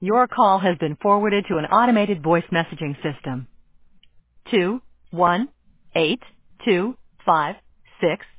Your call has been forwarded to an automated voice messaging system. 21825